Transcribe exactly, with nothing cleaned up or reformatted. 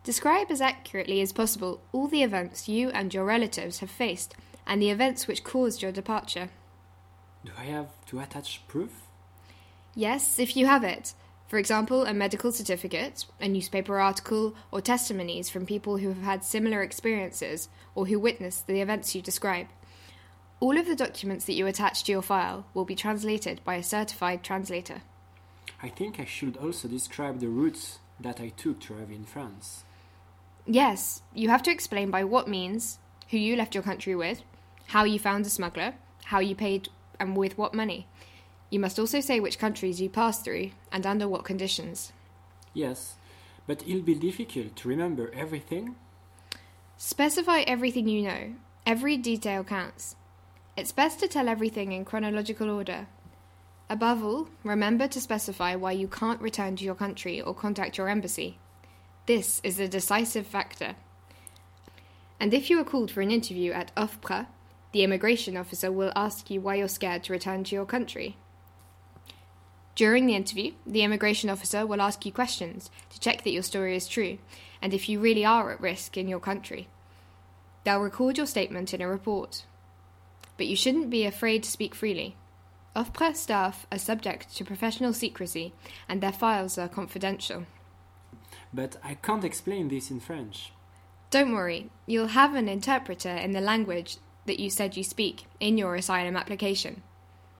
Describe as accurately as possible all the events you and your relatives have faced and the events which caused your departure. Do I have to attach proof? Yes, if you have it. For example, a medical certificate, a newspaper article, or testimonies from people who have had similar experiences or who witnessed the events you describe. All of the documents that you attach to your file will be translated by a certified translator. I think I should also describe the routes that I took to arrive in France. Yes, you have to explain by what means, who you left your country with, how you found a smuggler, how you paid and with what money. You must also say which countries you passed through and under what conditions. Yes, but it'll be difficult to remember everything. Specify everything you know. Every detail counts. It's best to tell everything in chronological order. Above all, remember to specify why you can't return to your country or contact your embassy. This is a decisive factor. And if you are called for an interview at O F P R A, the immigration officer will ask you why you're scared to return to your country. During the interview, the immigration officer will ask you questions to check that your story is true and if you really are at risk in your country. They'll record your statement in a report. But you shouldn't be afraid to speak freely. O F P R A staff are subject to professional secrecy and their files are confidential. But I can't explain this in French. Don't worry, you'll have an interpreter in the language that you said you speak in your asylum application.